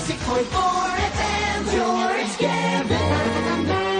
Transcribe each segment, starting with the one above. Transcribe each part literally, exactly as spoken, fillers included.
ninety-six point four F M, George Gavin.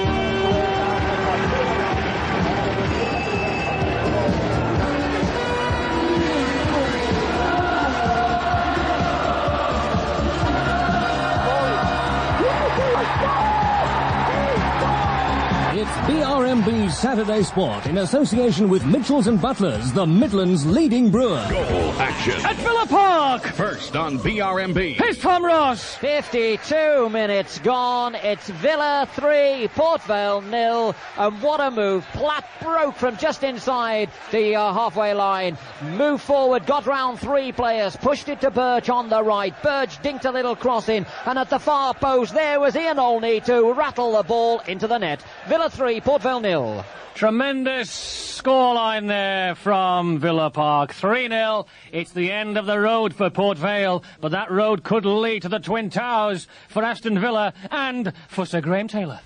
It's B R M B's Saturday Sport in association with Mitchells and Butlers, the Midlands' leading brewer. Goal action at Villa Park. First on B R M B. Here's Tom Ross. fifty-two minutes gone. It's Villa three, Port Vale nil. And what a move. Platt broke from just inside the uh, halfway line. Moved forward, got round three players, pushed it to Birch on the right. Birch dinked a little cross in, and at the far post there was Ian Olney to rattle the ball into the net. Villa three, Port Vale nil. Tremendous scoreline there from Villa Park. three nil. It's the end of the road for Port Vale, but that road could lead to the Twin Towers for Aston Villa and for Sir Graham Taylor.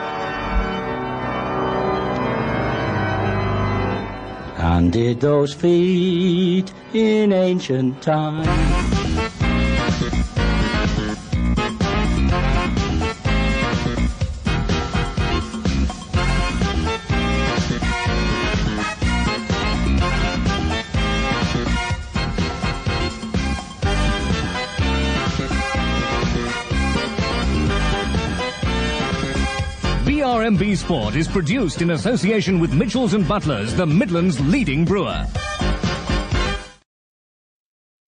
And did those feet in ancient times B R M B Sport is produced in association with Mitchells and Butlers, the Midlands' leading brewer.